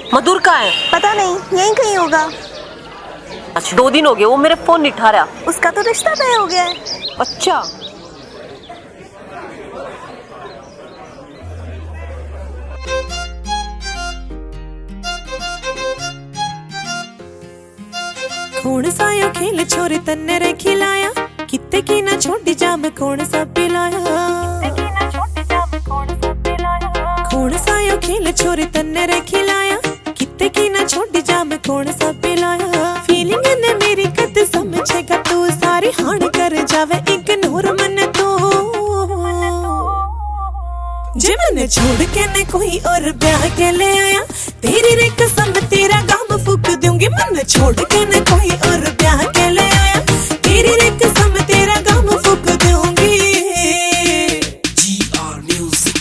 मधुर कहाँ है? पता नहीं, यहीं कहीं होगा। अच्छा 2 दिन हो गए, वो मेरे फोन नहीं उठा रहा। उसका तो रिश्ता तय हो गया है। अच्छा कौन सा यो खेल छोरे तन्ने रे खिलाया, कित्ते की ना छोटी जाम कौन सा पिलाया। कौन सा यो खेल छोरे तन्ने रे खिलाया, कित्ते की ना छोटी जाम कौन सा पिलाया। फीलिंग ने मेरी कद समझेगा तू, सारी हाण कर जावे इग्नोर मन तो। जे मैंने छोड़ के ने कोई और ब्याह के ले आया, तेरी रे कसम तेरा गाम फूक दूंगी। मन छोड़ के ने कोई और ब्याह के ले आया, तेरी रे कसम तेरा गाम फूक दूंगी। GR music.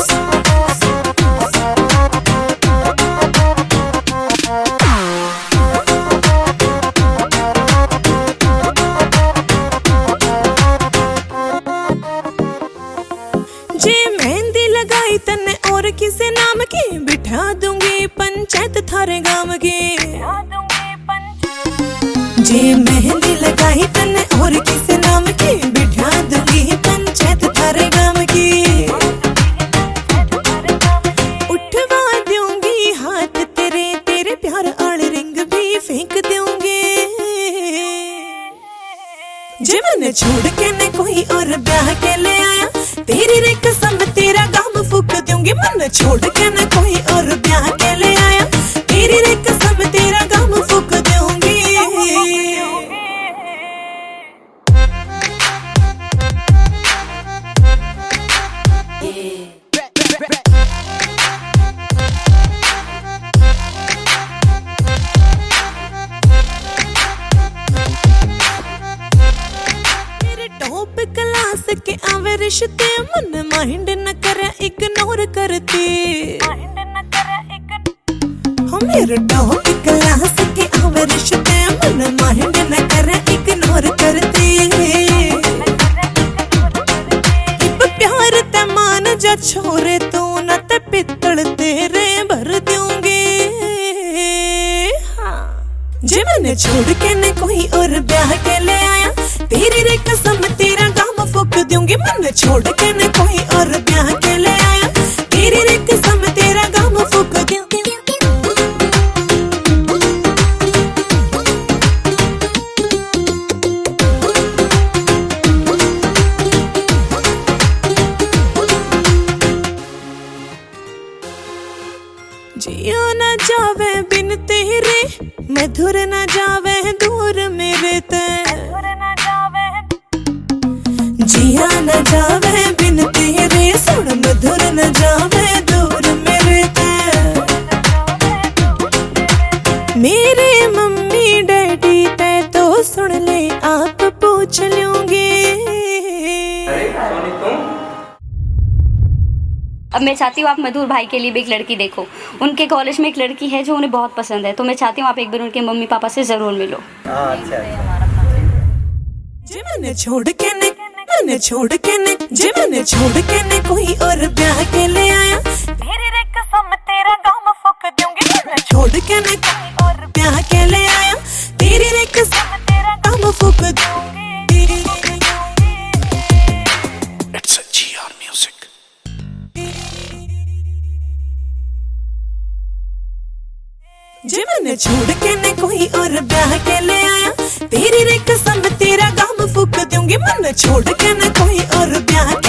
जे मेहंदी लगाई तन्ने और किसे नाम की, बिठा दूंगी पंचायत थारे गांव की। जे मेहंदी लगाई तन्ने और किसे नाम की, बिठा दूंगी पंचायत थारे गांव की। उठवा दूंगी हाथ तेरे, तेरे प्यार आड़ रिंग भी फेंक दूंगी। जे मैंने छोड़ के ने कोई और ब्याह के ले आया, तेरी रे कसम तेरा गाम फूक दूंगी। मन छोड़ के न कोई और ब्याह के ले आया, तेरी रे कसम तेरा गाम फूक दूंगी। मेरे टॉप क्लास के आवे रिश्ते, मन माइंड न करे इग्नोर करती। हो मेरे टॉप क्लास के आवे रिश्ते, मन माइंड न करे इग्नोर करती। इब प्यार ते मान जा छोरे तू, न ते पित्तल तेरे भर दूंगी। जे मैंने छोड़ के ने कोई और ब्याह के ले आया, तेरी रे कसम तेरा गाम फूक दूंगी। मन छोड़ के ने कोई और ब्याह के ले आया, तेरी रे कसम तेरा गाम फूक दूंगी। जियो न जावे बिन तेरे, मधुर न जावे दूर मेरे ते। जिया न जावे बिन तेरे, सुन मधुर न जावे दूर मेरे ते। मेरे मम्मी डैडी ते तो सुन ले, आप पूछ लूंगी। अब मैं चाहती हूँ आप मधुर भाई के लिए भी एक लड़की देखो। उनके कॉलेज में एक लड़की है जो उन्हें बहुत पसंद है, तो मैं चाहती हूँ आप एक बार उनके मम्मी पापा से जरूर मिलो। जे मैंने छोड़ के ने, मैंने छोड़ के ने, जे मैंने छोड़ के ने कोई और ब्याह के ले आया, तेरी रे कसम तेरा गाम फूक दूंगी। मैंने छोड़ के ने कोई और ब्याह के ले आया, तेरी रे कसम तेरा गाम फूक दूंगी। It's a GR music। जे मैंने छोड़ के ने कोई और ब्याह के ले आया, तेरी रे कसम तेरा गाम फूक दूंगी। मन छोड़ के ने कोई और ब्याह